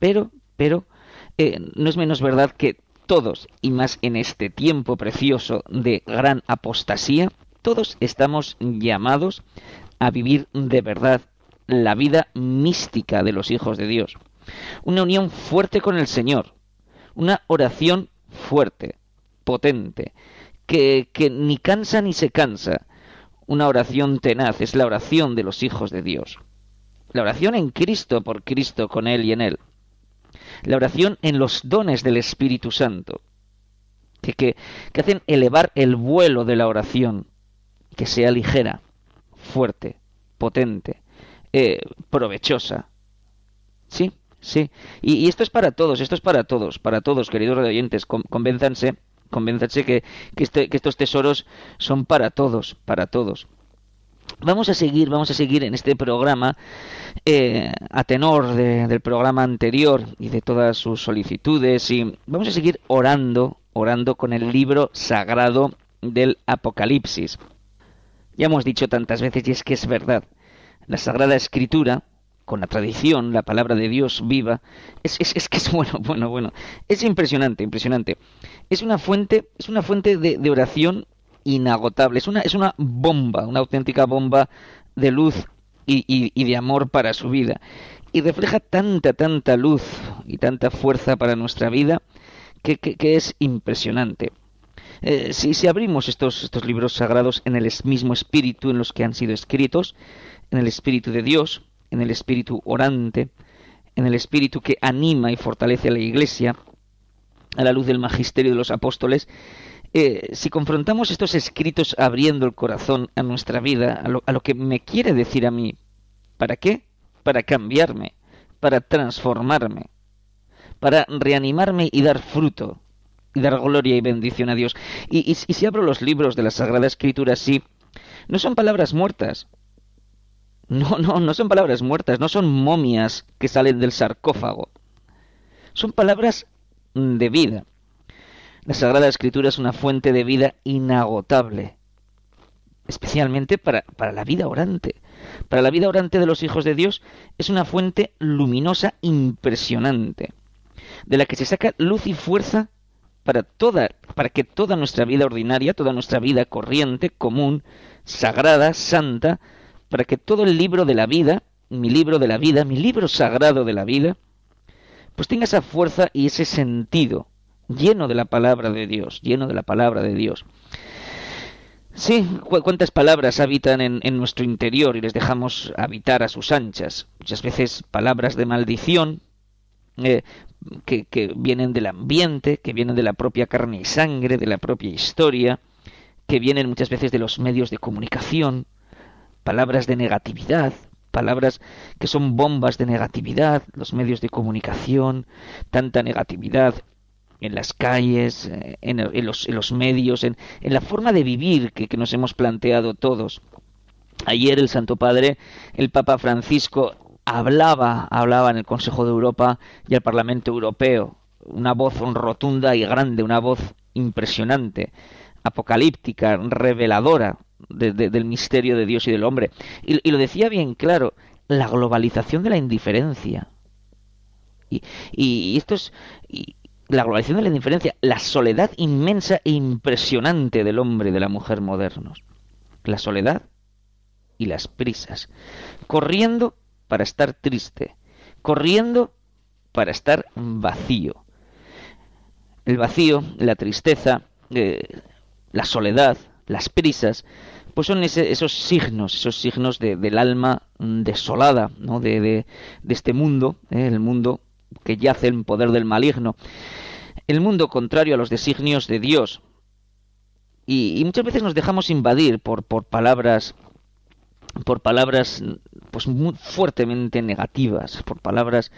Pero, no es menos verdad que todos, y más en este tiempo precioso de gran apostasía, todos estamos llamados a vivir de verdad la vida mística de los hijos de Dios. Una unión fuerte con el Señor, una oración fuerte, potente, que ni cansa ni se cansa. Una oración tenaz, es la oración de los hijos de Dios. La oración en Cristo, por Cristo, con Él y en Él. La oración en los dones del Espíritu Santo, que hacen elevar el vuelo de la oración, que sea ligera, fuerte, potente, provechosa. Sí. Y esto es para todos, queridos oyentes. Convénzanse que estos tesoros son para todos. Vamos a seguir en este programa, a tenor del programa anterior y de todas sus solicitudes, y vamos a seguir orando con el libro sagrado del Apocalipsis. Ya hemos dicho tantas veces, y es que es verdad, la Sagrada Escritura, con la tradición, la palabra de Dios viva, es que es bueno, es impresionante. Es una fuente de oración inagotable, es una bomba, una auténtica bomba de luz y de amor para su vida, y refleja tanta luz y tanta fuerza para nuestra vida que es impresionante. Si abrimos estos libros sagrados en el mismo espíritu en los que han sido escritos, en el espíritu de Dios, en el espíritu orante, en el espíritu que anima y fortalece a la Iglesia, a la luz del magisterio de los apóstoles, si confrontamos estos escritos abriendo el corazón a nuestra vida, a lo que me quiere decir a mí, ¿para qué? Para cambiarme, para transformarme, para reanimarme y dar fruto, y dar gloria y bendición a Dios. Y si abro los libros de la Sagrada Escritura, sí, no son palabras muertas. No son palabras muertas, no son momias que salen del sarcófago. Son palabras de vida. La Sagrada Escritura es una fuente de vida inagotable, especialmente para la vida orante. Para la vida orante de los hijos de Dios es una fuente luminosa impresionante, de la que se saca luz y fuerza para que toda nuestra vida ordinaria, toda nuestra vida corriente, común, sagrada, santa, para que todo el libro de la vida, mi libro de la vida, mi libro sagrado de la vida, pues tenga esa fuerza y ese sentido, lleno de la palabra de Dios, Sí, cuántas palabras habitan en nuestro interior y les dejamos habitar a sus anchas. Muchas veces palabras de maldición, que vienen del ambiente, que vienen de la propia carne y sangre, de la propia historia, que vienen muchas veces de los medios de comunicación, palabras de negatividad, palabras que son bombas de negatividad, los medios de comunicación, tanta negatividad en las calles, en los medios, en la forma de vivir que nos hemos planteado todos. Ayer el Santo Padre, el Papa Francisco, hablaba en el Consejo de Europa y el Parlamento Europeo, una voz rotunda y grande, una voz impresionante, apocalíptica, reveladora del misterio de Dios y del hombre. Y lo decía bien claro, la globalización de la indiferencia. Y esto es... la globalización de la indiferencia, la soledad inmensa e impresionante del hombre y de la mujer modernos. La soledad y las prisas. Corriendo para estar triste. Corriendo para estar vacío. El vacío, la tristeza, la soledad, las prisas, pues son esos signos del alma desolada, ¿no? de este mundo, el mundo que yace en poder del maligno, el mundo contrario a los designios de Dios. Y muchas veces nos dejamos invadir por palabras pues muy fuertemente negativas, por palabras...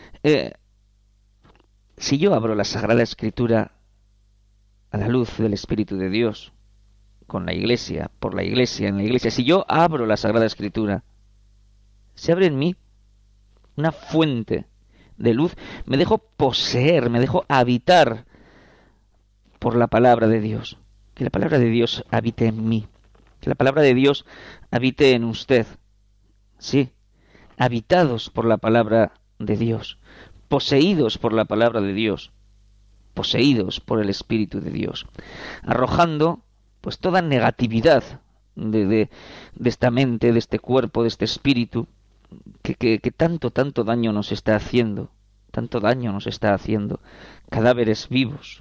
si yo abro la Sagrada Escritura a la luz del Espíritu de Dios, con la Iglesia, por la Iglesia, en la Iglesia, si yo abro la Sagrada Escritura, se abre en mí una fuente de luz, me dejo poseer, me dejo habitar por la palabra de Dios. Que la palabra de Dios habite en mí, que la palabra de Dios habite en usted. Sí, habitados por la palabra de Dios, poseídos por la palabra de Dios, poseídos por el Espíritu de Dios, arrojando pues toda negatividad de esta mente, de este cuerpo, de este espíritu, que tanto daño nos está haciendo, tanto daño nos está haciendo, cadáveres vivos,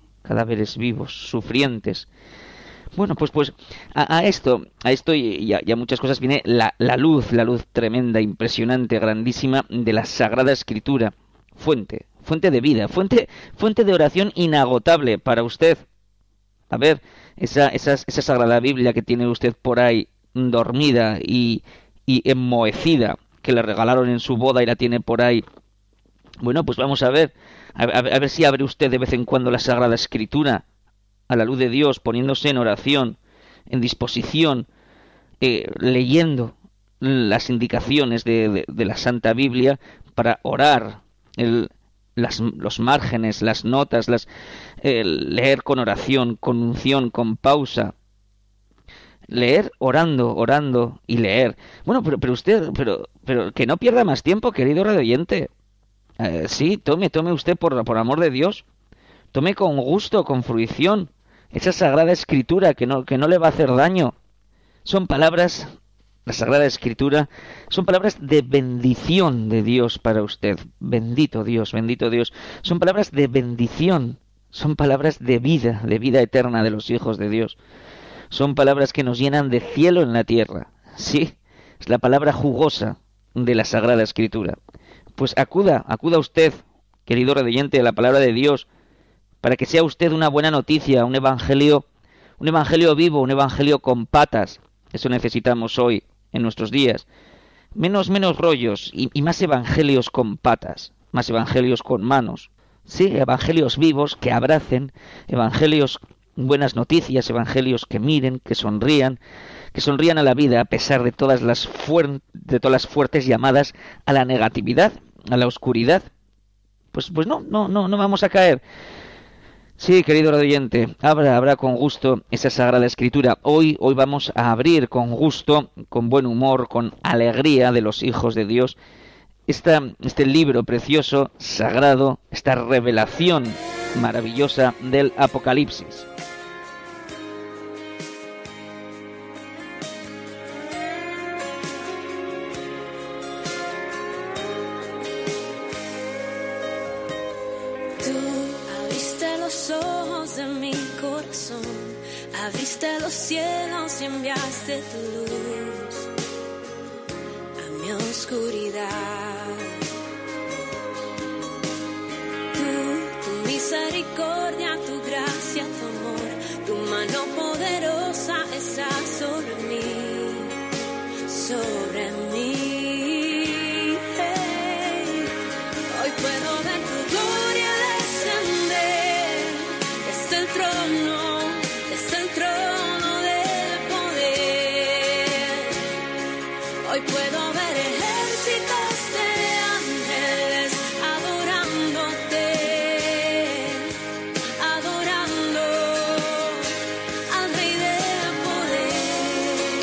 sufrientes. Bueno, pues a esto y a muchas cosas viene la luz tremenda, impresionante, grandísima de la Sagrada Escritura, fuente de vida, fuente de oración inagotable para usted. A ver, esa Sagrada Biblia que tiene usted por ahí dormida y enmohecida, que le regalaron en su boda y la tiene por ahí. Bueno, pues vamos a ver si abre usted de vez en cuando la Sagrada Escritura a la luz de Dios, poniéndose en oración, en disposición, leyendo las indicaciones de la Santa Biblia para orar, los márgenes, las notas, leer con oración, con unción, con pausa. Leer orando y leer. Bueno, pero usted, pero que no pierda más tiempo, querido radioyente. Sí, tome usted por amor de Dios. Tome con gusto, con fruición, esa Sagrada Escritura que no le va a hacer daño. Son palabras, la Sagrada Escritura, son palabras de bendición de Dios para usted. Bendito Dios, bendito Dios. Son palabras de bendición, son palabras de vida eterna de los hijos de Dios. Son palabras que nos llenan de cielo en la tierra. Sí, es la palabra jugosa de la Sagrada Escritura. Pues acuda usted, querido radioyente, a la palabra de Dios, para que sea usted una buena noticia, un evangelio vivo, un evangelio con patas. Eso necesitamos hoy, en nuestros días. Menos rollos y más evangelios con patas, más evangelios con manos. Sí, evangelios vivos que abracen, evangelios buenas noticias, evangelios que miren, que sonrían a la vida a pesar de todas las fuertes llamadas a la negatividad, a la oscuridad. Pues no vamos a caer. Sí, querido radioyente, abra con gusto esa Sagrada Escritura. Hoy vamos a abrir con gusto, con buen humor, con alegría de los hijos de Dios, este libro precioso, sagrado, esta revelación maravillosa del Apocalipsis. Abriste los cielos y enviaste tu luz a mi oscuridad. Tu misericordia, tu gracia, tu amor, tu mano poderosa está sobre mí. Hey. Hoy puedo ver tu gloria descender desde el trono. Hoy puedo ver ejércitos de ángeles adorándote, adorando al Rey del poder.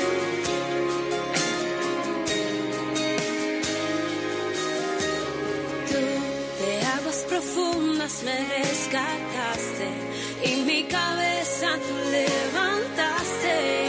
Tú de aguas profundas me rescataste y mi cabeza tú levantaste.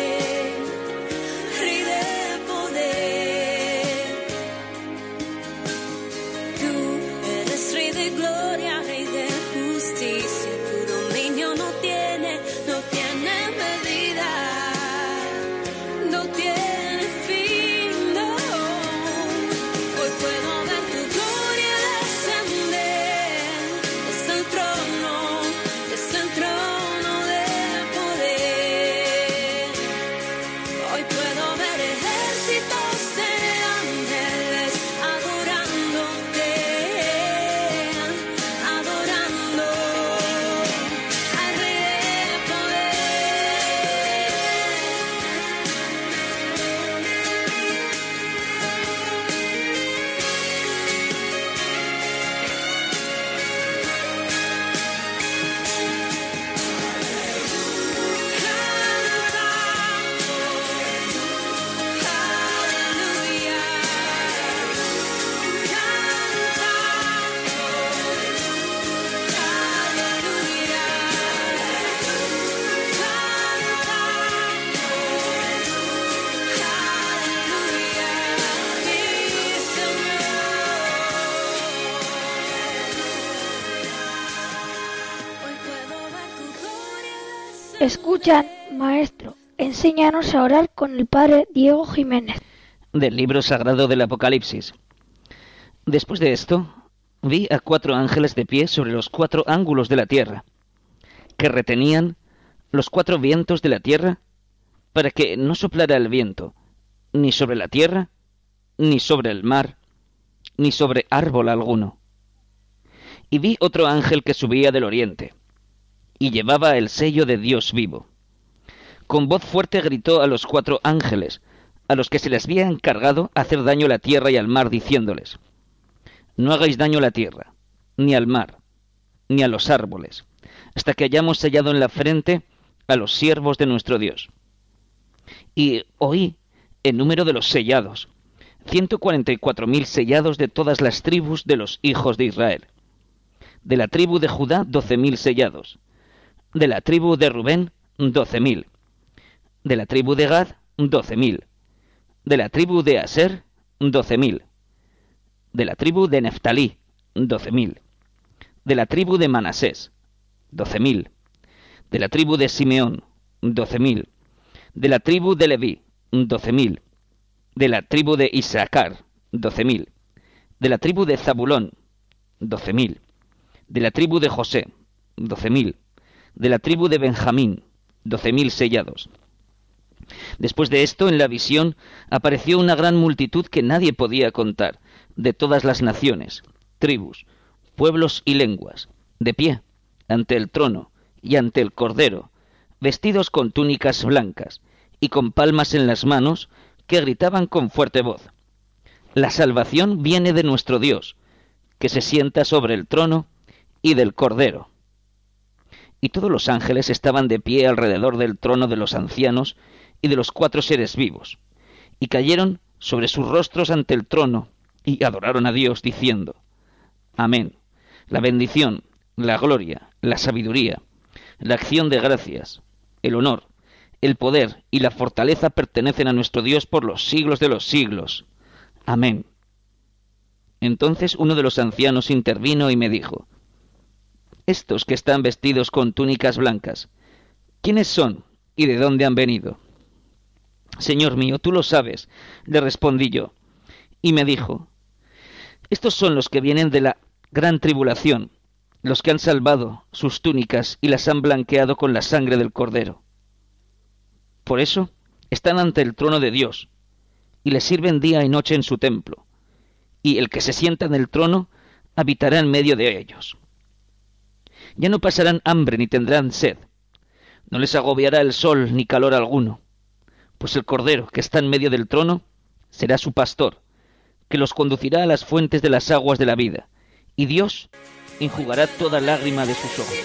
Escuchan, maestro, enséñanos a orar con el padre Diego Jiménez. Del libro sagrado del Apocalipsis. Después de esto, vi a 4 ángeles de pie sobre los 4 ángulos de la tierra, que retenían los 4 vientos de la tierra, para que no soplara el viento, ni sobre la tierra, ni sobre el mar, ni sobre árbol alguno. Y vi otro ángel que subía del oriente, y llevaba el sello de Dios vivo. Con voz fuerte gritó a los 4 ángeles, a los que se les había encargado hacer daño a la tierra y al mar, diciéndoles: no hagáis daño a la tierra, ni al mar, ni a los árboles, hasta que hayamos sellado en la frente a los siervos de nuestro Dios. Y oí el número de los sellados, 144.000 sellados de todas las tribus de los hijos de Israel. De la tribu de Judá, 12.000 sellados. De la tribu de Rubén, 12.000. De la tribu de Gad, 12.000. De la tribu de Aser, 12.000. De la tribu de Neftalí, 12.000. De la tribu de Manasés, 12.000. De la tribu de Simeón, 12.000. De la tribu de Leví, 12.000. De la tribu de Isaacar, 12.000. De la tribu de Zabulón, 12.000. De la tribu de José, 12.000. De la tribu de Benjamín, 12.000 sellados. Después de esto, en la visión, apareció una gran multitud que nadie podía contar, de todas las naciones, tribus, pueblos y lenguas, de pie, ante el trono y ante el Cordero, vestidos con túnicas blancas y con palmas en las manos, que gritaban con fuerte voz: la salvación viene de nuestro Dios, que se sienta sobre el trono, y del Cordero. Y todos los ángeles estaban de pie alrededor del trono de los ancianos y de los 4 seres vivos, y cayeron sobre sus rostros ante el trono, y adoraron a Dios, diciendo: amén. La bendición, la gloria, la sabiduría, la acción de gracias, el honor, el poder y la fortaleza pertenecen a nuestro Dios por los siglos de los siglos. Amén. Entonces uno de los ancianos intervino y me dijo: estos que están vestidos con túnicas blancas, ¿quiénes son y de dónde han venido? Señor mío, tú lo sabes, le respondí yo. Y me dijo: estos son los que vienen de la gran tribulación, los que han salvado sus túnicas y las han blanqueado con la sangre del Cordero. Por eso están ante el trono de Dios, y le sirven día y noche en su templo, y el que se sienta en el trono habitará en medio de ellos. Ya no pasarán hambre ni tendrán sed, no les agobiará el sol ni calor alguno, pues el Cordero que está en medio del trono será su pastor, que los conducirá a las fuentes de las aguas de la vida, y Dios enjugará toda lágrima de sus ojos.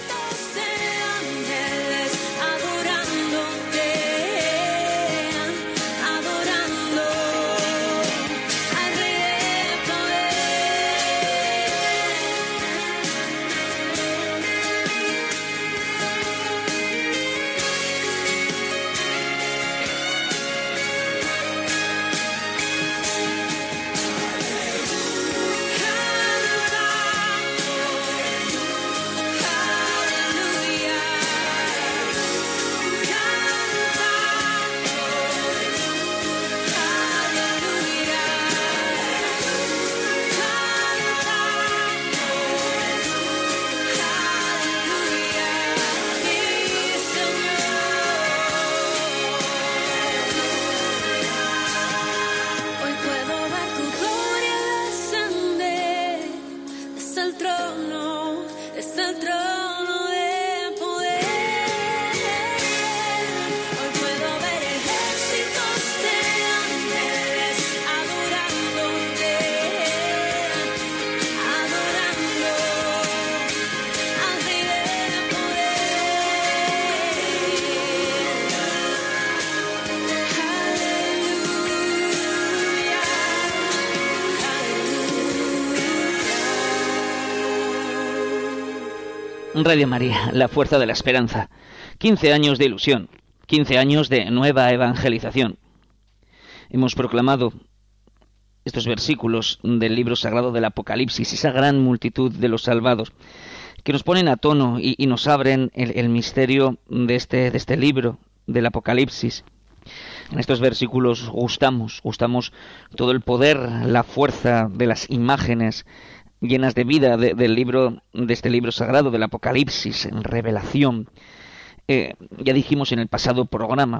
Radio María, la fuerza de la esperanza. 15 años de ilusión, 15 años de nueva evangelización. Hemos proclamado estos versículos del libro sagrado del Apocalipsis, esa gran multitud de los salvados, que nos ponen a tono y nos abren el misterio de este libro del Apocalipsis. En estos versículos gustamos todo el poder, la fuerza de las imágenes llenas de vida de este libro sagrado del Apocalipsis, en revelación. Ya dijimos en el pasado programa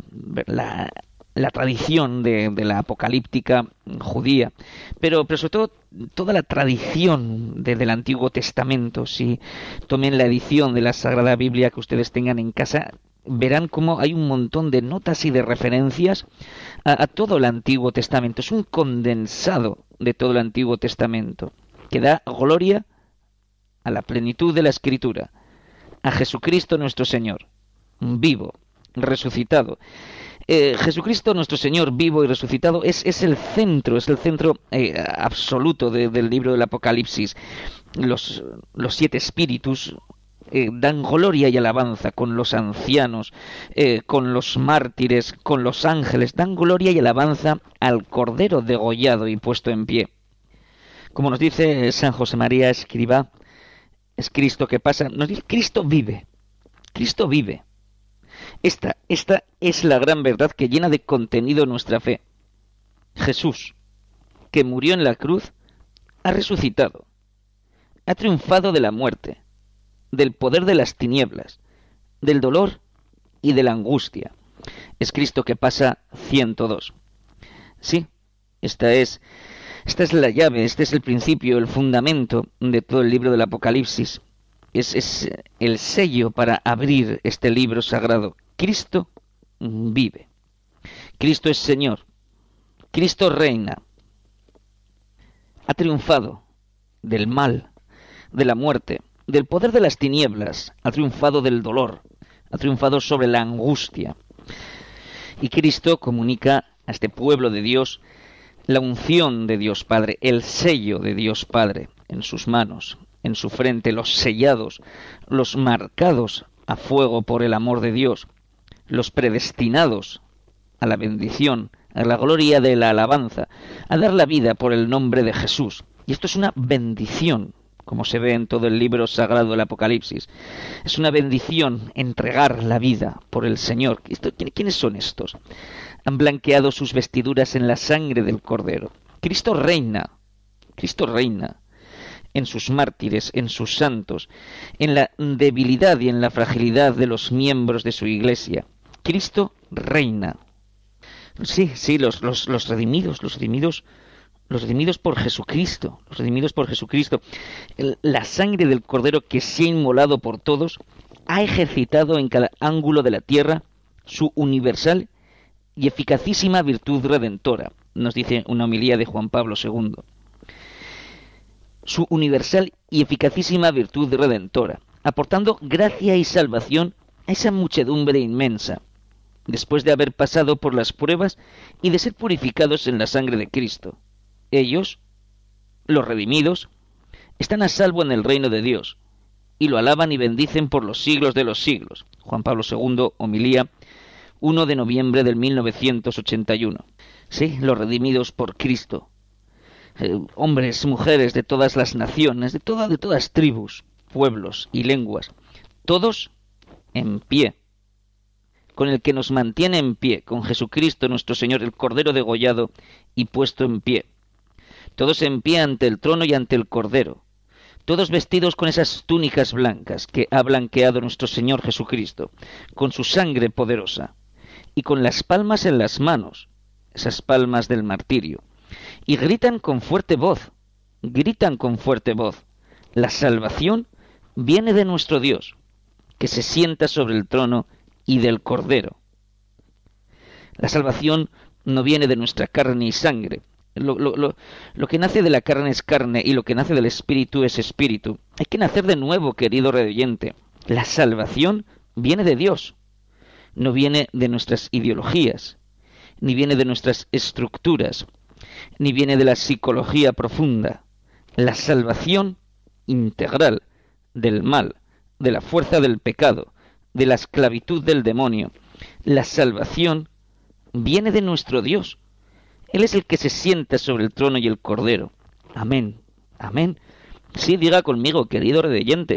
la tradición de la apocalíptica judía, pero sobre todo toda la tradición del Antiguo Testamento. Si tomen la edición de la Sagrada Biblia que ustedes tengan en casa, verán cómo hay un montón de notas y de referencias a todo el Antiguo Testamento. Es un condensado de todo el Antiguo Testamento que da gloria a la plenitud de la Escritura, a Jesucristo nuestro Señor, vivo, resucitado. Jesucristo nuestro Señor vivo y resucitado es el centro absoluto del libro del Apocalipsis. Los 7 espíritus dan gloria y alabanza con los ancianos, con los mártires, con los ángeles, dan gloria y alabanza al Cordero degollado y puesto en pie. Como nos dice San José María Escrivá, es Cristo que pasa, nos dice Cristo vive. Cristo vive. Esta es la gran verdad que llena de contenido nuestra fe. Jesús, que murió en la cruz, ha resucitado, ha triunfado de la muerte, del poder de las tinieblas, del dolor y de la angustia. Es Cristo que pasa 102. Sí, esta es la llave, este es el principio, el fundamento de todo el libro del Apocalipsis. Es el sello para abrir este libro sagrado. Cristo vive. Cristo es Señor. Cristo reina. Ha triunfado del mal, de la muerte, del poder de las tinieblas. Ha triunfado del dolor. Ha triunfado sobre la angustia. Y Cristo comunica a este pueblo de Dios la unción de Dios Padre, el sello de Dios Padre en sus manos, en su frente, los sellados, los marcados a fuego por el amor de Dios, los predestinados a la bendición, a la gloria de la alabanza, a dar la vida por el nombre de Jesús. Y esto es una bendición, como se ve en todo el libro sagrado del Apocalipsis. Es una bendición entregar la vida por el Señor. ¿Quiénes son estos? Han blanqueado sus vestiduras en la sangre del Cordero. Cristo reina en sus mártires, en sus santos, en la debilidad y en la fragilidad de los miembros de su iglesia. Cristo reina. Sí, los redimidos por Jesucristo, La sangre del Cordero que se ha inmolado por todos ha ejercitado en cada ángulo de la tierra su universal y eficacísima virtud redentora, nos dice una homilía de Juan Pablo II. Su universal y eficacísima virtud redentora, aportando gracia y salvación a esa muchedumbre inmensa, después de haber pasado por las pruebas y de ser purificados en la sangre de Cristo. Ellos, los redimidos, están a salvo en el reino de Dios, y lo alaban y bendicen por los siglos de los siglos. Juan Pablo II, homilía, 1 de noviembre del 1981. Sí, los redimidos por Cristo. Hombres, mujeres de todas las naciones, de todas tribus, pueblos y lenguas, todos en pie, con el que nos mantiene en pie, con Jesucristo nuestro Señor, el Cordero degollado y puesto en pie. Todos en pie ante el trono y ante el Cordero, todos vestidos con esas túnicas blancas que ha blanqueado nuestro Señor Jesucristo, con su sangre poderosa, y con las palmas en las manos, esas palmas del martirio, y gritan con fuerte voz, la salvación viene de nuestro Dios, que se sienta sobre el trono y del Cordero. La salvación no viene de nuestra carne y sangre. Lo que nace de la carne es carne y lo que nace del espíritu es espíritu. Hay que nacer de nuevo, querido redoyente. La salvación viene de Dios. No viene de nuestras ideologías, ni viene de nuestras estructuras, ni viene de la psicología profunda. La salvación integral del mal, de la fuerza del pecado, de la esclavitud del demonio. La salvación viene de nuestro Dios. Él es el que se sienta sobre el trono y el Cordero. Amén. Amén. Sí, diga conmigo, querido redeyente,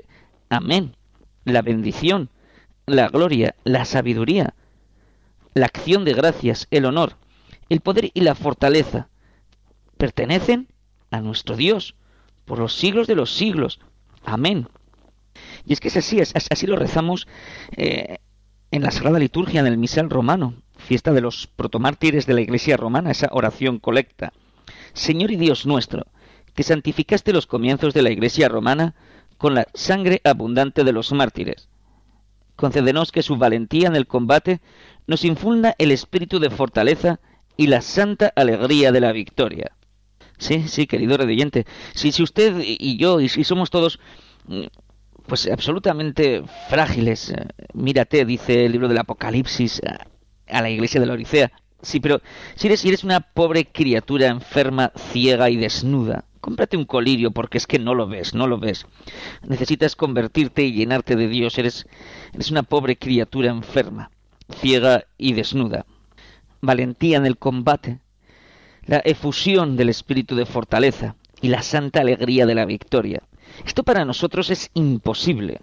Amén. La bendición, la gloria, la sabiduría, la acción de gracias, el honor, el poder y la fortaleza pertenecen a nuestro Dios por los siglos de los siglos. Amén. Y es que es así lo rezamos en la Sagrada Liturgia, en el Misal Romano, fiesta de los protomártires de la Iglesia Romana, esa oración colecta. Señor y Dios nuestro, que santificaste los comienzos de la Iglesia Romana con la sangre abundante de los mártires. Concédenos que su valentía en el combate nos infunda el espíritu de fortaleza y la santa alegría de la victoria. Sí, querido redoyente, si usted y yo, y si somos todos pues absolutamente frágiles, mírate, dice el libro del Apocalipsis a la iglesia de la Odisea. Sí, pero si eres una pobre criatura enferma, ciega y desnuda, cómprate un colirio porque es que no lo ves. Necesitas convertirte y llenarte de Dios. Eres una pobre criatura enferma, ciega y desnuda. Valentía en el combate, la efusión del espíritu de fortaleza y la santa alegría de la victoria. Esto para nosotros es imposible.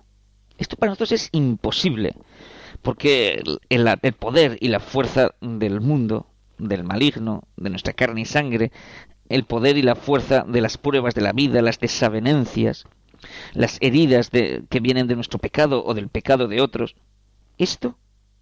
Porque el poder y la fuerza del mundo, del maligno, de nuestra carne y sangre, el poder y la fuerza de las pruebas de la vida, las desavenencias, las heridas que vienen de nuestro pecado o del pecado de otros, esto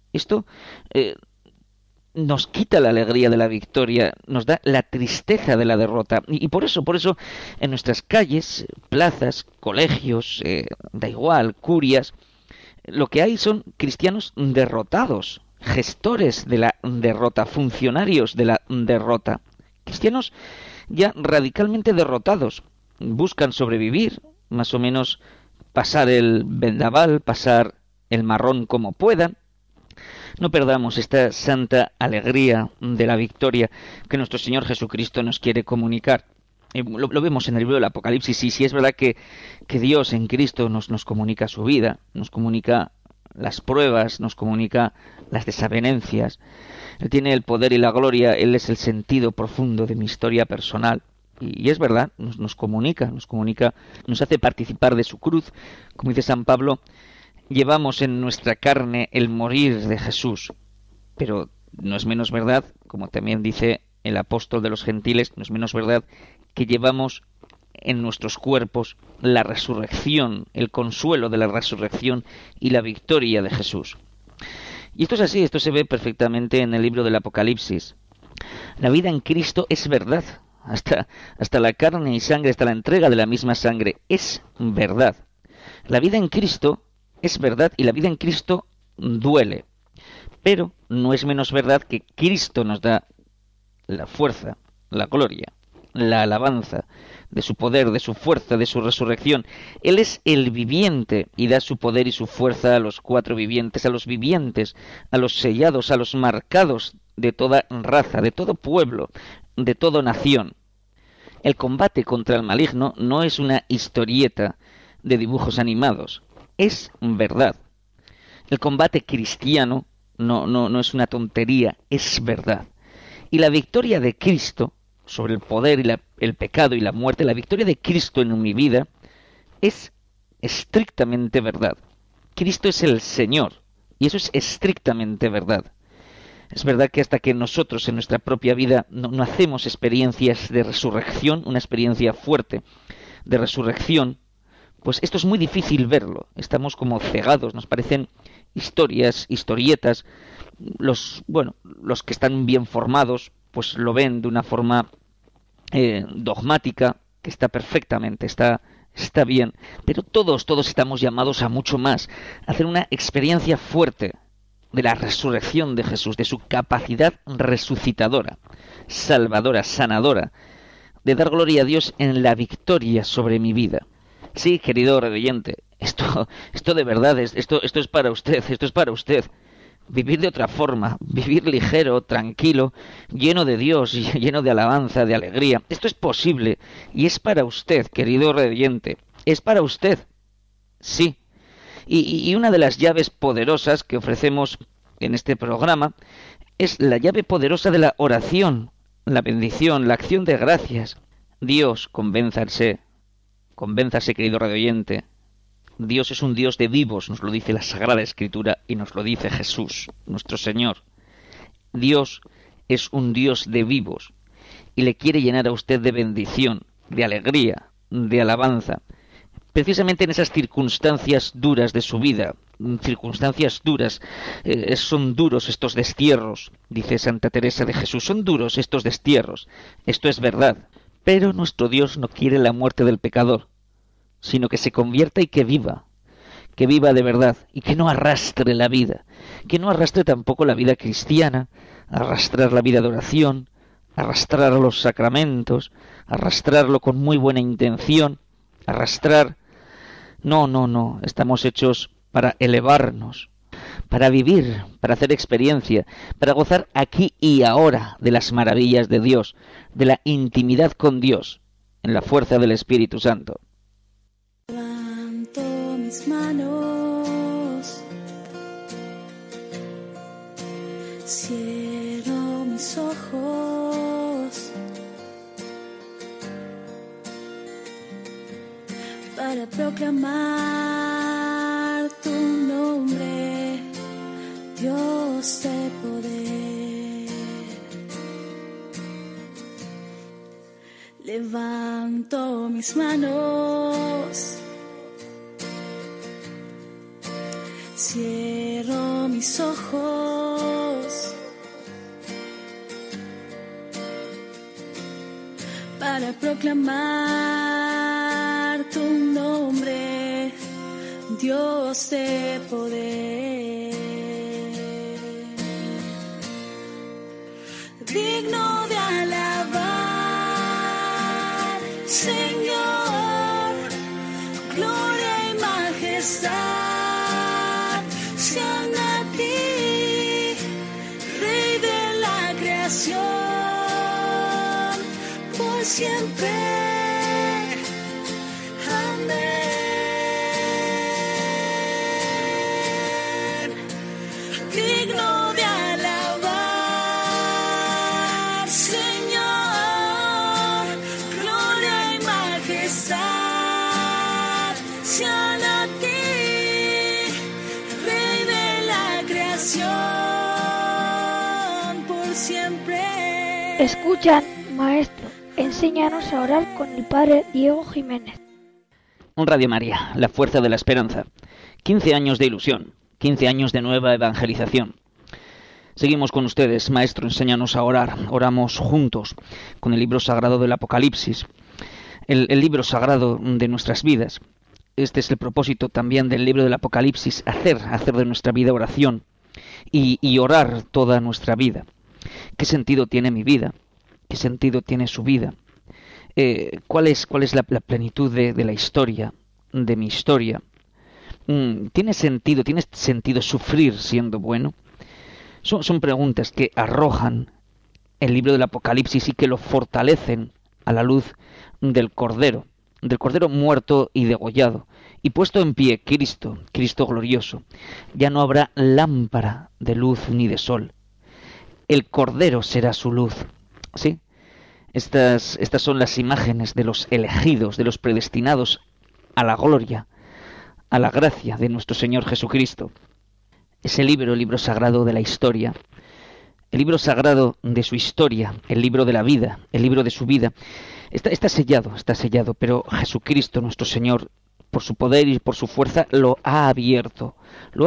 nos quita la alegría de la victoria, nos da la tristeza de la derrota. Y por eso en nuestras calles, plazas, colegios, da igual, curias, lo que hay son cristianos derrotados, gestores de la derrota, funcionarios de la derrota. Cristianos ya radicalmente derrotados. Buscan sobrevivir, más o menos pasar el vendaval, pasar el marrón como puedan. No perdamos esta santa alegría de la victoria que nuestro Señor Jesucristo nos quiere comunicar. Lo vemos en el libro del Apocalipsis, y sí es verdad que Dios en Cristo nos comunica su vida, nos comunica las pruebas, nos comunica las desavenencias. Él tiene el poder y la gloria, Él es el sentido profundo de mi historia personal. Y es verdad, nos comunica, nos hace participar de su cruz. Como dice San Pablo, llevamos en nuestra carne el morir de Jesús. Pero no es menos verdad, como también dice el apóstol de los gentiles, no es menos verdad que llevamos en nuestros cuerpos la resurrección, el consuelo de la resurrección y la victoria de Jesús. Y esto es así, esto se ve perfectamente en el libro del Apocalipsis. La vida en Cristo es verdad, hasta la carne y sangre, hasta la entrega de la misma sangre, es verdad. La vida en Cristo es verdad y la vida en Cristo duele, pero no es menos verdad que Cristo nos da la fuerza, la gloria, la alabanza de su poder, de su fuerza, de su resurrección. Él es el viviente y da su poder y su fuerza a los cuatro vivientes, a los sellados, a los marcados de toda raza, de todo pueblo, de toda nación. El combate contra el maligno no es una historieta de dibujos animados, es verdad. El combate cristiano no es una tontería, es verdad. Y la victoria de Cristo sobre el poder y el pecado y la muerte, la victoria de Cristo en mi vida es estrictamente verdad. Cristo es el Señor y eso es estrictamente verdad. Es verdad que hasta que nosotros en nuestra propia vida no hacemos experiencias de resurrección, una experiencia fuerte de resurrección, pues esto es muy difícil verlo. Estamos como cegados, nos parecen historietas. Los que están bien formados, pues lo ven de una forma dogmática, que está perfectamente, está bien. Pero todos estamos llamados a mucho más, a hacer una experiencia fuerte de la resurrección de Jesús, de su capacidad resucitadora, salvadora, sanadora, de dar gloria a Dios en la victoria sobre mi vida. Sí, querido oyente, esto de verdad, esto es para usted, Vivir de otra forma, vivir ligero, tranquilo, lleno de Dios, lleno de alabanza, de alegría. Esto es posible y es para usted, querido oyente, es para usted. Sí. Y una de las llaves poderosas que ofrecemos en este programa es la llave poderosa de la oración, la bendición, la acción de gracias. Dios, convénzase, querido radioyente, Dios es un Dios de vivos, nos lo dice la Sagrada Escritura y nos lo dice Jesús, nuestro Señor. Dios es un Dios de vivos y le quiere llenar a usted de bendición, de alegría, de alabanza, precisamente en esas circunstancias duras de su vida, circunstancias duras. Son duros estos destierros, dice Santa Teresa de Jesús, son duros estos destierros, esto es verdad, pero nuestro Dios no quiere la muerte del pecador, sino que se convierta y que viva de verdad, y que no arrastre la vida, que no arrastre tampoco la vida cristiana, arrastrar la vida de oración, arrastrar los sacramentos, arrastrarlo con muy buena intención, arrastrar... No, estamos hechos para elevarnos, para vivir, para hacer experiencia, para gozar aquí y ahora de las maravillas de Dios, de la intimidad con Dios, en la fuerza del Espíritu Santo. Levanto mis manos, cierro mis ojos para proclamar tu nombre, Dios de poder. Levanto mis manos, cierro mis ojos para proclamar tu nombre, Dios de poder. Digno de alabar, Señor, gloria y majestad sean a ti, Rey de la creación, por siempre. Amén. Digno de alabar, Señor, gloria y majestad sean a ti, Rey de la creación, por siempre. Escuchan, maestro, enséñanos a orar con el Padre Diego Jiménez. Radio María, la fuerza de la esperanza. 15 años de ilusión, 15 años de nueva evangelización. Seguimos con ustedes, maestro, enséñanos a orar. Oramos juntos con el libro sagrado del Apocalipsis, el libro sagrado de nuestras vidas. Este es el propósito también del libro del Apocalipsis, hacer de nuestra vida oración y orar toda nuestra vida. ¿Qué sentido tiene mi vida? ¿Qué sentido tiene su vida? ¿Cuál es la plenitud de la historia, de mi historia? ¿Tiene sentido sufrir siendo bueno? Son preguntas que arrojan el libro del Apocalipsis y que lo fortalecen a la luz del Cordero muerto y degollado, y puesto en pie Cristo glorioso. Ya no habrá lámpara de luz ni de sol. El Cordero será su luz. ¿Sí? Estas son las imágenes de los elegidos, de los predestinados a la gloria, a la gracia de nuestro Señor Jesucristo. Ese libro, el libro sagrado de la historia, el libro sagrado de su historia, el libro de la vida, el libro de su vida, está sellado, pero Jesucristo, nuestro Señor, por su poder y por su fuerza, lo ha abierto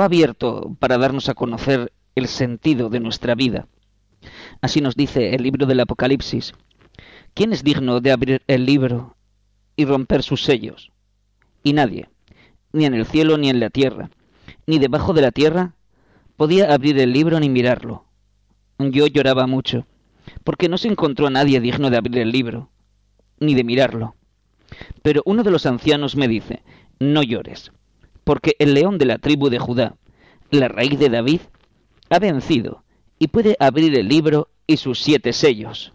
para darnos a conocer el sentido de nuestra vida. Así nos dice el libro del Apocalipsis. ¿Quién es digno de abrir el libro y romper sus sellos? Y nadie, ni en el cielo ni en la tierra, ni debajo de la tierra, podía abrir el libro ni mirarlo. Yo lloraba mucho, porque no se encontró a nadie digno de abrir el libro, ni de mirarlo. Pero uno de los ancianos me dice, no llores, porque el león de la tribu de Judá, la raíz de David, ha vencido y puede abrir el libro y sus 7 sellos.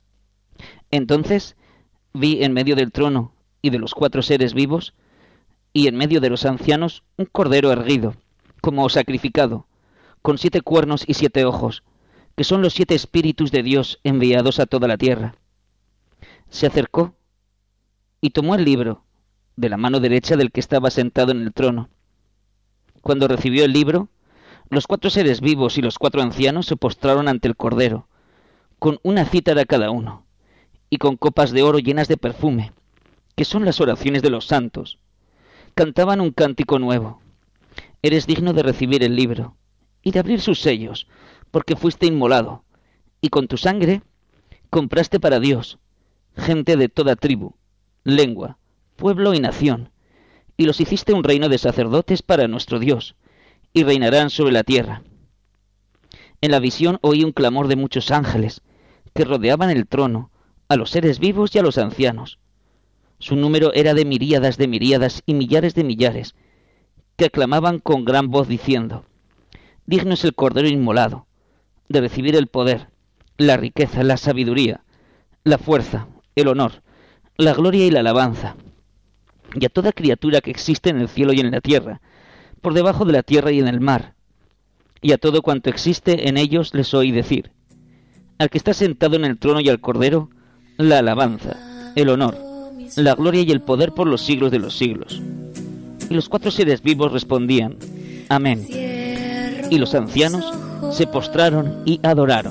Entonces vi en medio del trono y de los 4 seres vivos, y en medio de los ancianos, un cordero erguido, como sacrificado, con 7 cuernos y 7 ojos, que son los 7 espíritus de Dios enviados a toda la tierra. Se acercó y tomó el libro de la mano derecha del que estaba sentado en el trono. Cuando recibió el libro, los 4 seres vivos y los 4 ancianos se postraron ante el Cordero, con una cítara cada uno, y con copas de oro llenas de perfume, que son las oraciones de los santos. Cantaban un cántico nuevo. Eres digno de recibir el libro y de abrir sus sellos, porque fuiste inmolado, y con tu sangre compraste para Dios gente de toda tribu, lengua, pueblo y nación, y los hiciste un reino de sacerdotes para nuestro Dios, y reinarán sobre la tierra. En la visión oí un clamor de muchos ángeles, que rodeaban el trono, a los seres vivos y a los ancianos. Su número era de miríadas y millares de millares, que aclamaban con gran voz diciendo: Digno es el Cordero inmolado, de recibir el poder, la riqueza, la sabiduría, la fuerza, el honor, la gloria y la alabanza. Y a toda criatura que existe en el cielo y en la tierra, por debajo de la tierra y en el mar, y a todo cuanto existe en ellos les oí decir: Al que está sentado en el trono y al Cordero, la alabanza, el honor, la gloria y el poder por los siglos de los siglos. Y los 4 seres vivos respondían: Amén. Y los ancianos se postraron y adoraron.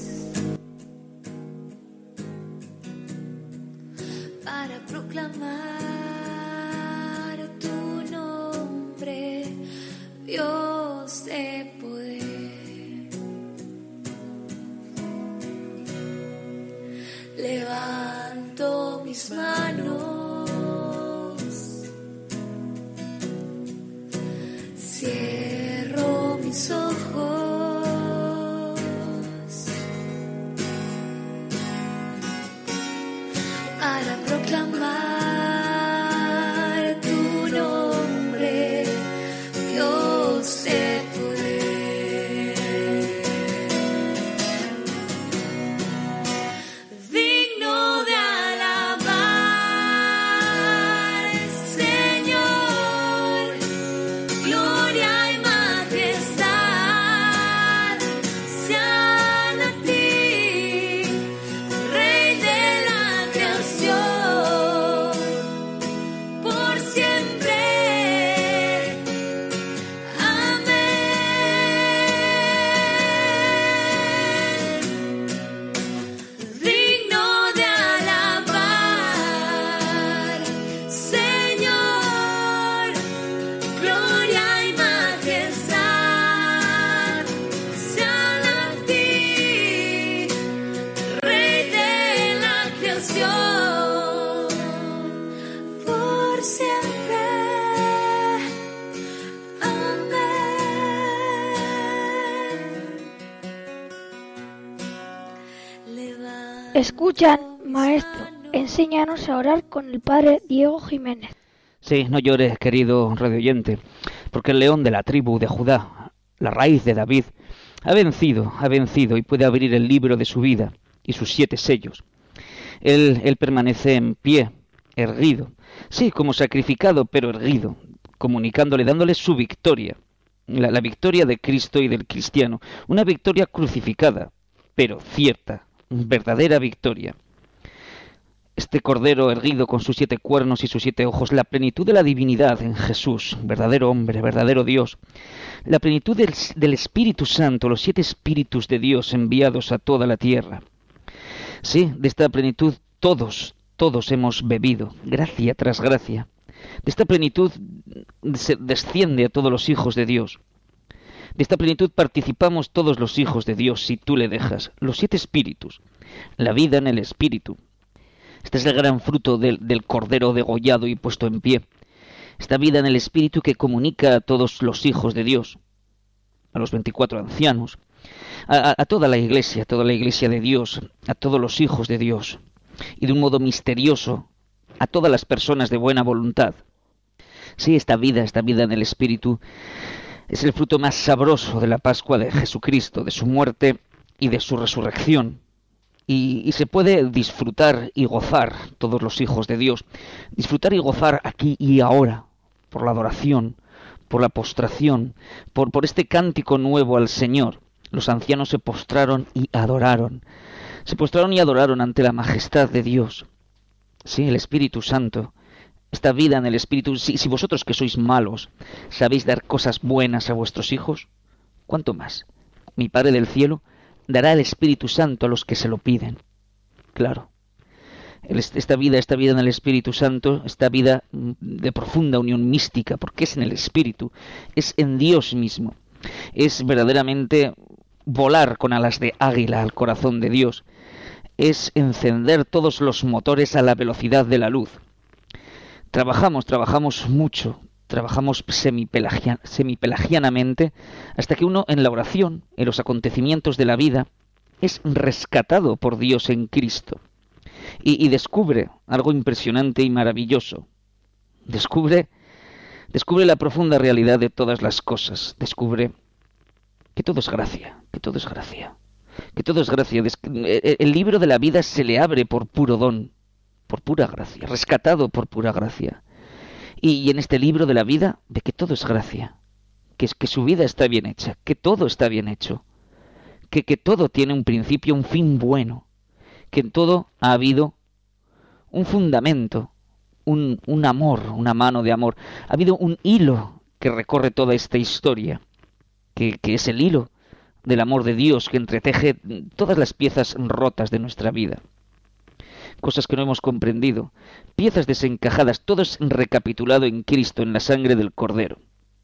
Para proclamar tu nombre, Dios de poder. Levanto mis manos, cierro mis ojos para proclamar tu nombre, Dios de poder. Digno de alabar, Señor, gloria y majestad sean a ti, Rey de la creación, por siempre. Amén. Digno de alabar, Señor, gloria y majestad sean a ti, Rey de la creación, por siempre. Amén. Escuchan, maestro, enséñanos a orar con el padre Diego Jiménez. Sí, no llores, querido radioyente, porque el león de la tribu de Judá, la raíz de David, ha vencido y puede abrir el libro de su vida y sus 7 sellos. Él permanece en pie, erguido, sí, como sacrificado, pero erguido, comunicándole, dándole su victoria, la victoria de Cristo y del cristiano, una victoria crucificada, pero cierta, verdadera victoria. Este Cordero erguido con sus 7 cuernos y sus 7 ojos, la plenitud de la divinidad en Jesús, verdadero hombre, verdadero Dios, la plenitud del Espíritu Santo, los 7 Espíritus de Dios enviados a toda la tierra. Sí, de esta plenitud todos hemos bebido, gracia tras gracia. De esta plenitud se desciende a todos los hijos de Dios. De esta plenitud participamos todos los hijos de Dios si tú le dejas. Los 7 Espíritus, la vida en el Espíritu. Este es el gran fruto del Cordero degollado y puesto en pie. Esta vida en el Espíritu que comunica a todos los hijos de Dios, a los 24 ancianos, a toda la iglesia de Dios, a todos los hijos de Dios, y de un modo misterioso a todas las personas de buena voluntad. Sí, esta vida en el Espíritu es el fruto más sabroso de la Pascua de Jesucristo, de su muerte y de su resurrección. Y se puede disfrutar y gozar, todos los hijos de Dios, disfrutar y gozar aquí y ahora, por la adoración, por la postración, por este cántico nuevo al Señor. Los ancianos se postraron y adoraron. Se postraron y adoraron ante la majestad de Dios. Sí, el Espíritu Santo esta vida en el Espíritu, si vosotros que sois malos sabéis dar cosas buenas a vuestros hijos, ¿cuánto más mi Padre del cielo dará el Espíritu Santo a los que se lo piden? Claro, esta vida en el Espíritu Santo, esta vida de profunda unión mística, porque es en el Espíritu, es en Dios mismo, es verdaderamente volar con alas de águila al corazón de Dios, es encender todos los motores a la velocidad de la luz. Trabajamos mucho, trabajamos semipelagianamente, hasta que uno en la oración, en los acontecimientos de la vida, es rescatado por Dios en Cristo y descubre algo impresionante y maravilloso. Descubre la profunda realidad de todas las cosas. Descubre que todo es gracia, que todo es gracia, que todo es gracia. El libro de la vida se le abre por puro don, por pura gracia, rescatado por pura gracia. Y en este libro de la vida ve que todo es gracia, que su vida está bien hecha, que todo está bien hecho, que todo tiene un principio, un fin bueno, que en todo ha habido un fundamento, un amor, una mano de amor. Ha habido un hilo que recorre toda esta historia, que es el hilo del amor de Dios que entreteje todas las piezas rotas de nuestra vida. Cosas que no hemos comprendido, piezas desencajadas, todo es recapitulado en Cristo, en la sangre del Cordero.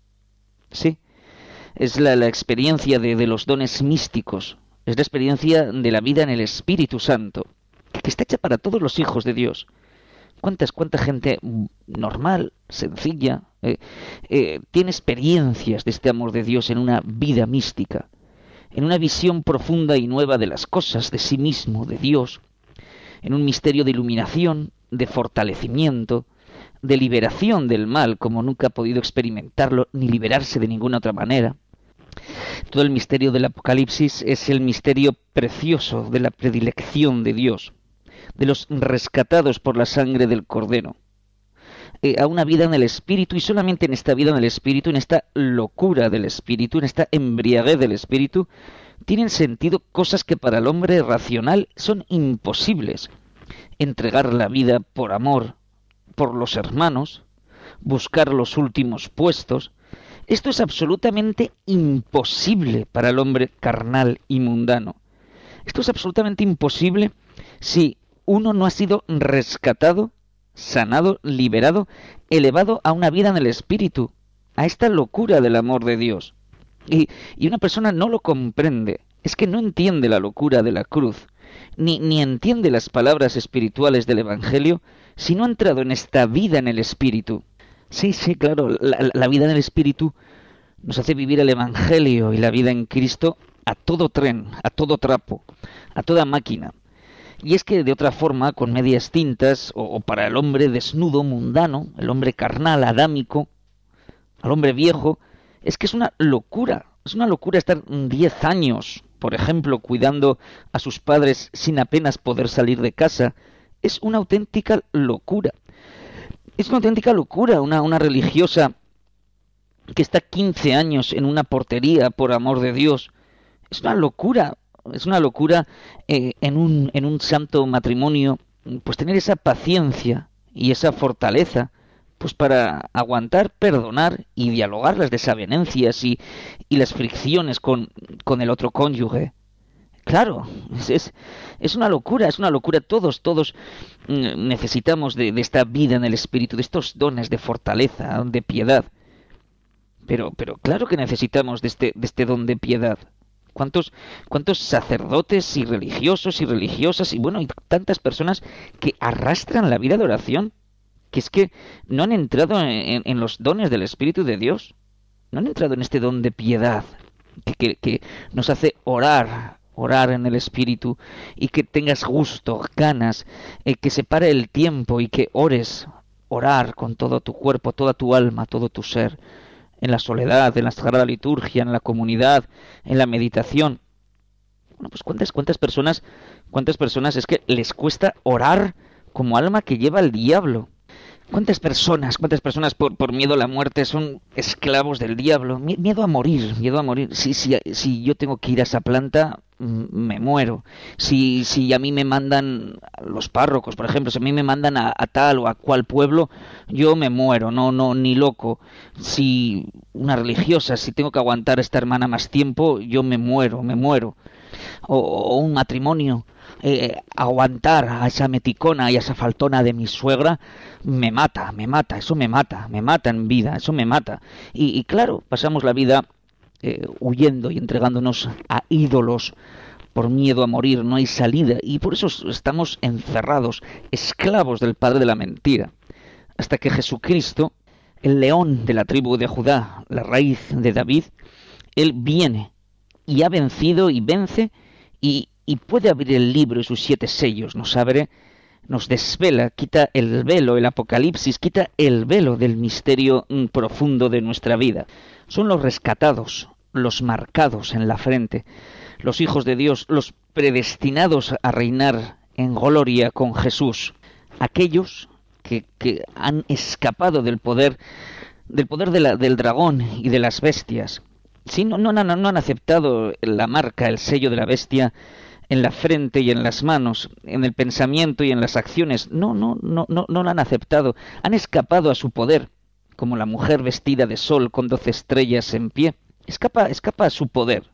Sí, es la experiencia de los dones místicos, es la experiencia de la vida en el Espíritu Santo, que está hecha para todos los hijos de Dios. ¿Cuánta gente normal, sencilla, tiene experiencias de este amor de Dios en una vida mística, en una visión profunda y nueva de las cosas, de sí mismo, de Dios, en un misterio de iluminación, de fortalecimiento, de liberación del mal, como nunca ha podido experimentarlo ni liberarse de ninguna otra manera? Todo el misterio del Apocalipsis es el misterio precioso de la predilección de Dios, de los rescatados por la sangre del Cordero, a una vida en el Espíritu, y solamente en esta vida en el Espíritu, en esta locura del Espíritu, en esta embriaguez del Espíritu, tienen sentido cosas que para el hombre racional son imposibles. Entregar la vida por amor, por los hermanos, buscar los últimos puestos. Esto es absolutamente imposible para el hombre carnal y mundano. Esto es absolutamente imposible si uno no ha sido rescatado, sanado, liberado, elevado a una vida en el Espíritu, a esta locura del amor de Dios. Y una persona no lo comprende, es que no entiende la locura de la cruz, ni entiende las palabras espirituales del Evangelio, si no ha entrado en esta vida en el Espíritu. Sí, claro, la vida en el Espíritu nos hace vivir el Evangelio y la vida en Cristo a todo tren, a todo trapo, a toda máquina. Y es que de otra forma, con medias tintas, o para el hombre desnudo, mundano, el hombre carnal, adámico, al hombre viejo, es que es una locura estar 10 años, por ejemplo, cuidando a sus padres sin apenas poder salir de casa. Es una auténtica locura. Es una auténtica locura una religiosa que está 15 años en una portería por amor de Dios. Es una locura en un santo matrimonio, pues tener esa paciencia y esa fortaleza, pues para aguantar, perdonar y dialogar las desavenencias y las fricciones con el otro cónyuge. Claro, es una locura, todos necesitamos de esta vida en el Espíritu, de estos dones de fortaleza, de piedad. Pero claro que necesitamos de este don de piedad. ¿Cuántos sacerdotes y religiosos y religiosas y tantas personas que arrastran la vida de oración, que es que no han entrado en los dones del Espíritu de Dios, no han entrado en este don de piedad que nos hace orar en el Espíritu, y que tengas gusto, ganas, que se pare el tiempo y que orar con todo tu cuerpo, toda tu alma, todo tu ser, en la soledad, en la sagrada liturgia, en la comunidad, en la meditación. Bueno, pues cuántas personas es que les cuesta orar como alma que lleva al diablo. ¿Cuántas personas por miedo a la muerte son esclavos del diablo? Miedo a morir. Si yo tengo que ir a esa planta, me muero. Si a mí me mandan los párrocos, por ejemplo, si a mí me mandan a tal o a cual pueblo, yo me muero, no, ni loco. Si una religiosa, si tengo que aguantar a esta hermana más tiempo, yo me muero. O un matrimonio, aguantar a esa meticona y a esa faltona de mi suegra, me mata, eso me mata en vida, eso me mata. Y claro, pasamos la vida huyendo y entregándonos a ídolos por miedo a morir, no hay salida, y por eso estamos encerrados, esclavos del padre de la mentira, hasta que Jesucristo, el león de la tribu de Judá, la raíz de David, él viene y ha vencido y vence y puede abrir el libro y sus 7 sellos, nos abre, nos desvela, quita el velo, el Apocalipsis, quita el velo del misterio profundo de nuestra vida. Son los rescatados, los marcados en la frente, los hijos de Dios, los predestinados a reinar en gloria con Jesús, aquellos que han escapado del poder del dragón y de las bestias. Sí, no han aceptado la marca, el sello de la bestia en la frente y en las manos, en el pensamiento y en las acciones. No lo han aceptado. Han escapado a su poder, como la mujer vestida de sol con 12 estrellas en pie. Escapa a su poder.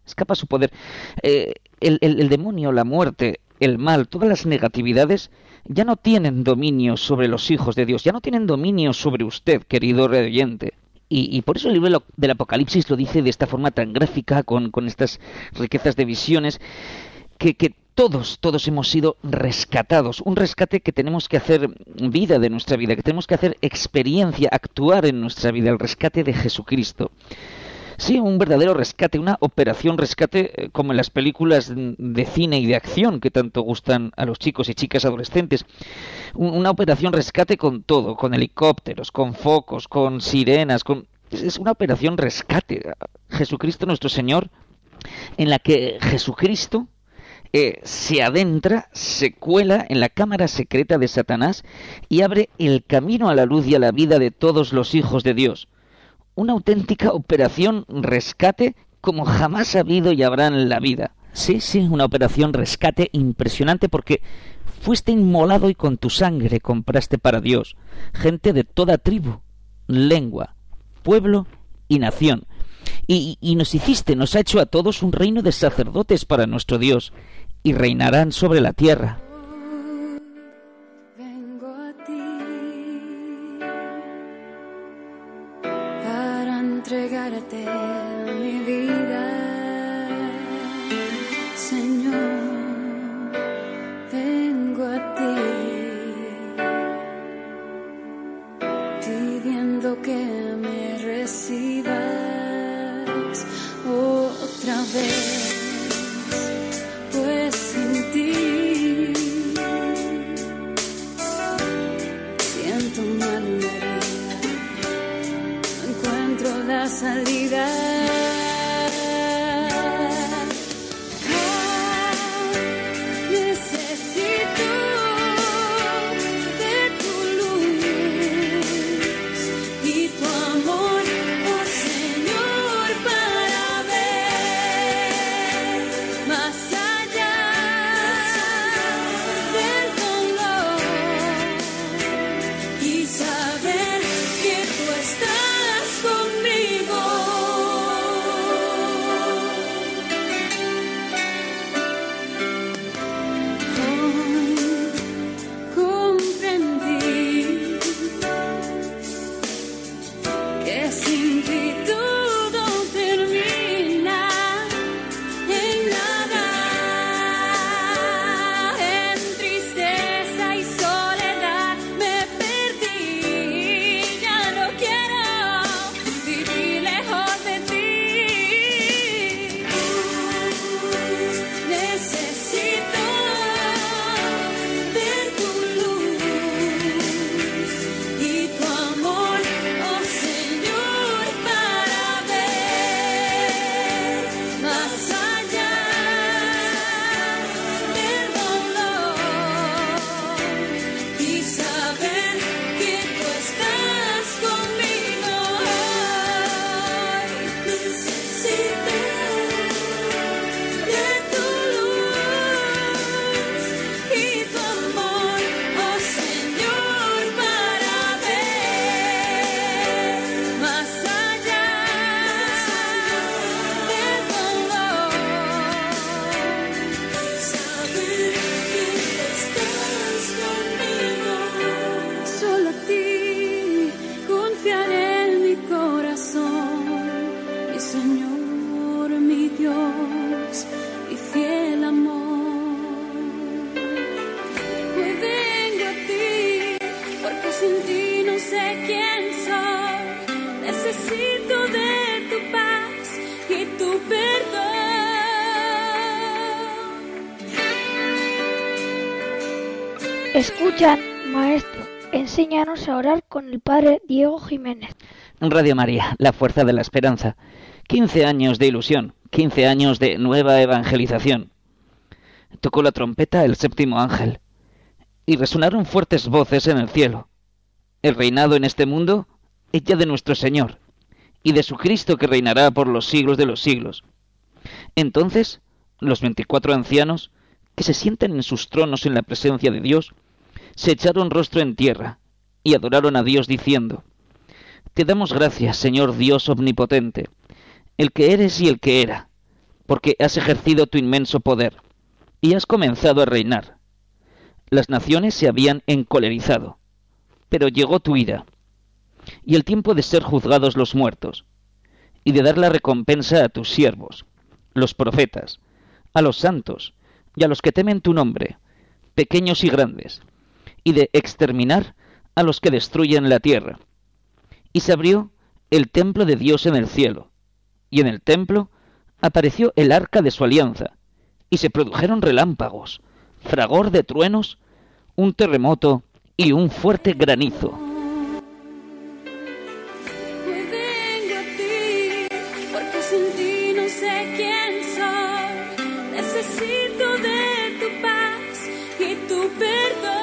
El demonio, la muerte, el mal, todas las negatividades ya no tienen dominio sobre los hijos de Dios, ya no tienen dominio sobre usted, querido oyente. Y por eso el libro del Apocalipsis lo dice de esta forma tan gráfica, con estas riquezas de visiones, que todos hemos sido rescatados. Un rescate que tenemos que hacer vida de nuestra vida, que tenemos que hacer experiencia, actuar en nuestra vida, el rescate de Jesucristo. Sí, un verdadero rescate, una operación rescate como en las películas de cine y de acción que tanto gustan a los chicos y chicas adolescentes. Una operación rescate con todo, con helicópteros, con focos, con sirenas, es una operación rescate. Jesucristo nuestro Señor, en la que Jesucristo se adentra, se cuela en la cámara secreta de Satanás y abre el camino a la luz y a la vida de todos los hijos de Dios. Una auténtica operación rescate como jamás ha habido y habrá en la vida. Sí, una operación rescate impresionante porque fuiste inmolado y con tu sangre compraste para Dios gente de toda tribu, lengua, pueblo y nación. Y nos ha hecho a todos un reino de sacerdotes para nuestro Dios y reinarán sobre la tierra. Entregarte mi vida, Señor, vengo a ti, pidiendo que me recibas otra vez, pues sin ti siento mi alma herida, no encuentro la salida. Necesito de tu luz y tu amor, oh Señor, para ver Señor, mi Dios y fiel amor. Hoy vengo a ti, porque sin ti no sé quién soy. Necesito de tu paz y tu perdón. Escuchan, Maestro, enséñanos a orar con el Padre Diego Jiménez. Radio María, la fuerza de la esperanza. 15 años de ilusión, 15 años de nueva evangelización. Tocó la trompeta el séptimo ángel y resonaron fuertes voces en el cielo. El reinado en este mundo es ya de nuestro Señor y de su Cristo, que reinará por los siglos de los siglos. Entonces, los 24 ancianos, que se sientan en sus tronos en la presencia de Dios, se echaron rostro en tierra y adoraron a Dios diciendo: Te damos gracias, Señor Dios omnipotente, el que eres y el que era, porque has ejercido tu inmenso poder y has comenzado a reinar. Las naciones se habían encolerizado, pero llegó tu ira, y el tiempo de ser juzgados los muertos, y de dar la recompensa a tus siervos, los profetas, a los santos y a los que temen tu nombre, pequeños y grandes, y de exterminar a los que destruyen la tierra. Y se abrió el templo de Dios en el cielo, y en el templo apareció el arca de su alianza, y se produjeron relámpagos, fragor de truenos, un terremoto y un fuerte granizo. Hoy vengo a ti, porque sin ti no sé quién soy. Necesito de tu paz y tu perdón.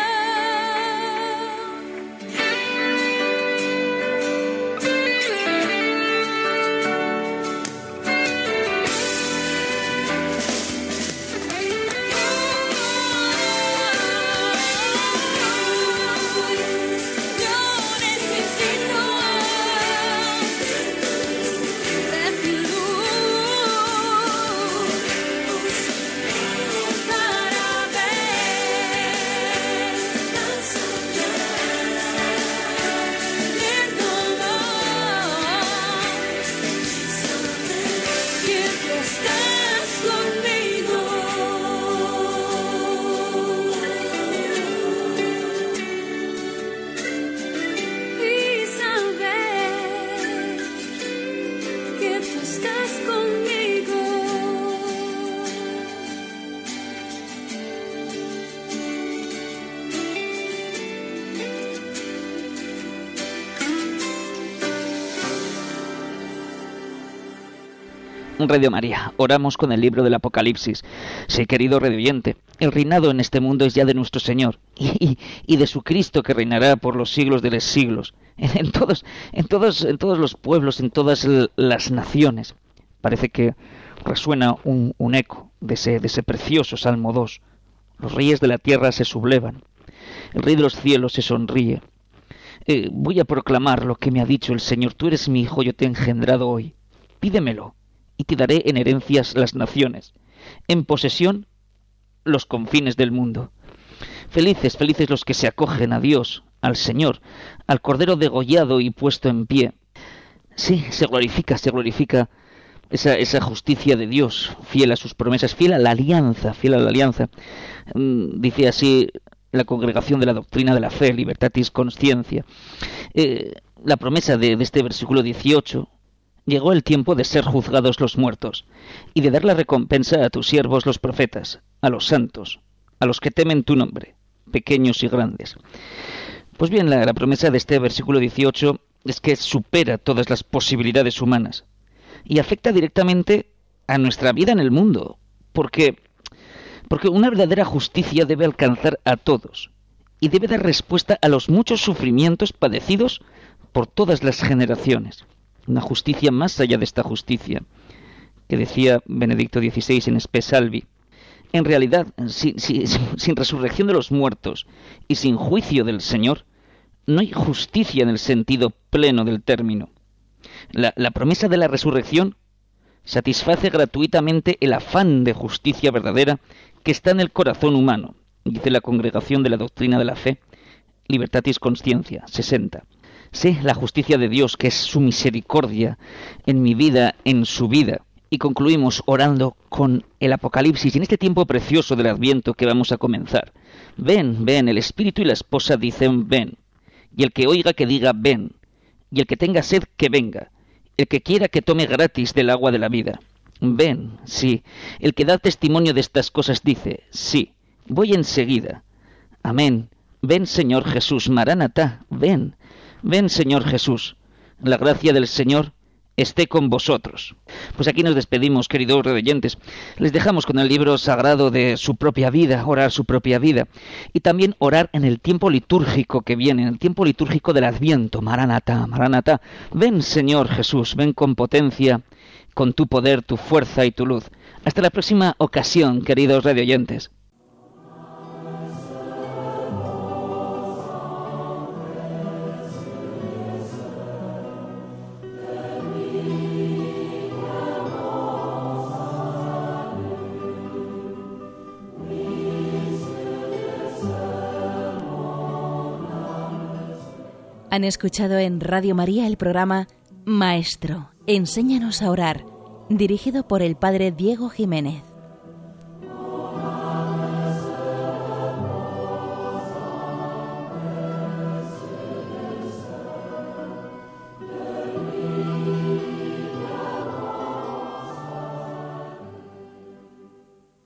Radio María, oramos con el libro del Apocalipsis. Sí, querido redimiente, el reinado en este mundo es ya de nuestro Señor y de su Cristo, que reinará por los siglos de los siglos, en todos los pueblos, en todas las naciones. Parece que resuena un eco de ese precioso Salmo 2. Los reyes de la tierra se sublevan, el Rey de los cielos se sonríe. Voy a proclamar lo que me ha dicho el Señor: Tú eres mi hijo, yo te he engendrado hoy. Pídemelo y te daré en herencias las naciones, en posesión los confines del mundo. Felices, felices los que se acogen a Dios, al Señor, al Cordero degollado y puesto en pie. Sí, se glorifica esa justicia de Dios, fiel a sus promesas, fiel a la alianza. Dice así la Congregación de la Doctrina de la Fe, Libertatis Conscientia. La promesa de este versículo 18: Llegó el tiempo de ser juzgados los muertos, y de dar la recompensa a tus siervos los profetas, a los santos, a los que temen tu nombre, pequeños y grandes. Pues bien, la promesa de este versículo 18 es que supera todas las posibilidades humanas y afecta directamente a nuestra vida en el mundo, porque una verdadera justicia debe alcanzar a todos y debe dar respuesta a los muchos sufrimientos padecidos por todas las generaciones. Una justicia más allá de esta justicia, que decía Benedicto XVI en Spe Salvi. En realidad, sin resurrección de los muertos y sin juicio del Señor, no hay justicia en el sentido pleno del término. La promesa de la resurrección satisface gratuitamente el afán de justicia verdadera que está en el corazón humano, dice la Congregación de la Doctrina de la Fe, Libertatis Conscientia, 60. Sé la justicia de Dios, que es su misericordia en mi vida, en su vida. Y concluimos orando con el Apocalipsis, en este tiempo precioso del Adviento que vamos a comenzar. Ven, ven, el Espíritu y la esposa dicen ven. Y el que oiga que diga ven. Y el que tenga sed que venga. El que quiera que tome gratis del agua de la vida. Ven, sí. El que da testimonio de estas cosas dice, sí, voy enseguida. Amén. Ven, Señor Jesús. Maránata, ven. Ven, Señor Jesús. La gracia del Señor esté con vosotros. Pues aquí nos despedimos, queridos redoyentes. Les dejamos con el libro sagrado de su propia vida, orar su propia vida. Y también orar en el tiempo litúrgico que viene, en el tiempo litúrgico del Adviento. Maránata, Maránata. Ven, Señor Jesús, ven con potencia, con tu poder, tu fuerza y tu luz. Hasta la próxima ocasión, queridos radioyentes. Han escuchado en Radio María el programa Maestro, enséñanos a orar, dirigido por el Padre Diego Jiménez.